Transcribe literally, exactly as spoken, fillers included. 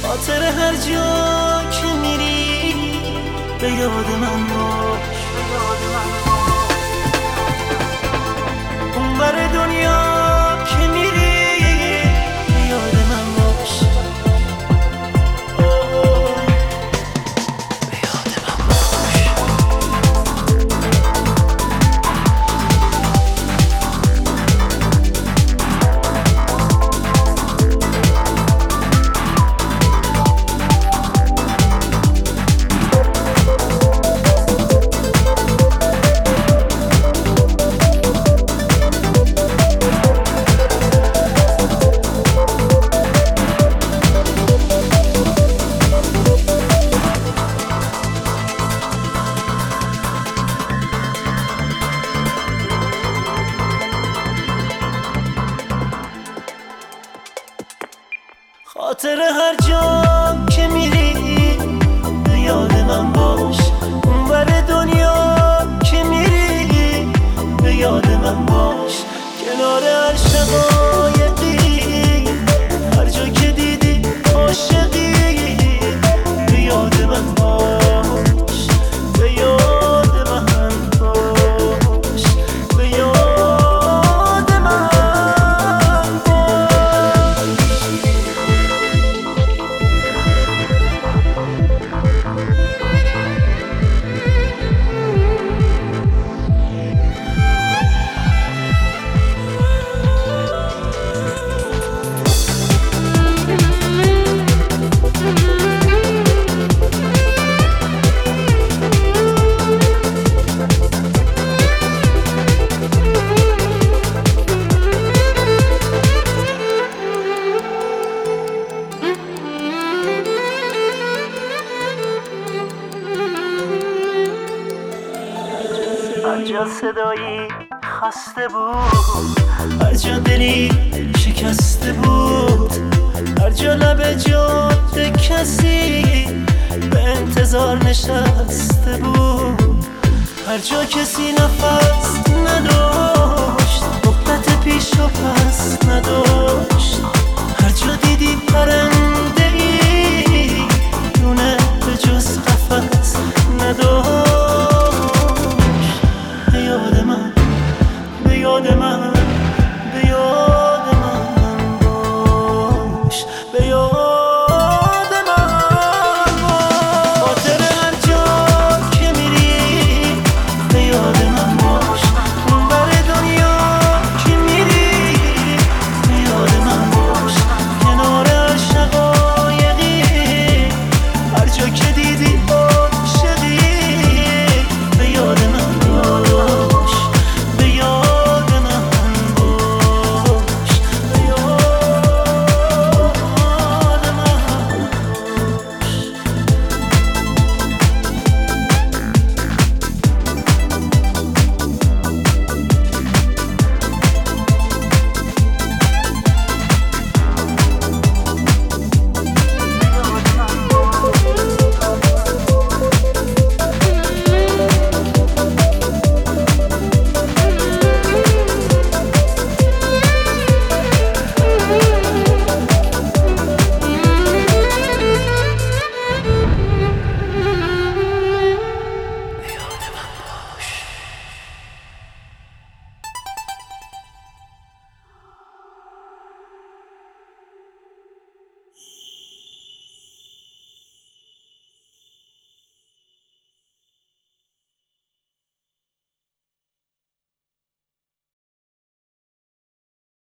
خاطر هر جا که میری به یاد من باش. اون بر دنیا که میری به یاد من باش. به یاد من باش. خاطر هر جا که میری به یاد من باش. اون بر دنیا که میری به یاد من باش. کنار هر شقایقی هر جا که دیدی عاشقی به یاد من باش. به یاد من باش. به یاد من هر جا صدایی خسته بود، هر جا دلی شکسته بود، هر جا لب جاده کسی به انتظار نشسته بود، هر جا کسی نفس نداشت، مدت پیش و پس نداشت، هر جا دیدی پرنده ای دونه به جز قفس نداشت. به یاد من، به یاد من